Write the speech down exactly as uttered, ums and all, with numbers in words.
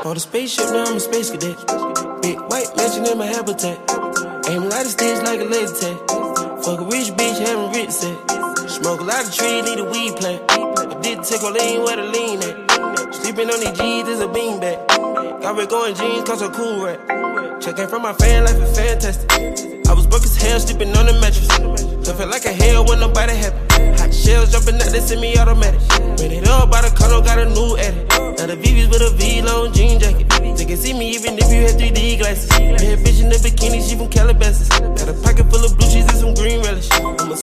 Bought a spaceship, now I'm a space cadet. Big white mansion in my habitat. Aim a lot of sticks like a laser tag. Fuck a rich bitch, having rich set. Smoke a lot of trees, need a weed plant. I did take a lean where the lean at. Sleeping on these G's is a beanbag. Got red going jeans, cause I'm cool rap. Checking from my fan life is fantastic. I was broke as hell, sleeping on the mattress. So felt like a hell when nobody happy. Hot shells jumping out, they semi-automatic. Ran it up by the condo, got a new edit. Now the V V's with a V-long jean jacket. They can see me even if you had three D glasses. Bad bitch in the bikini, she from Calabasas. Got a pocket full of blue cheese and some green relish. I'm a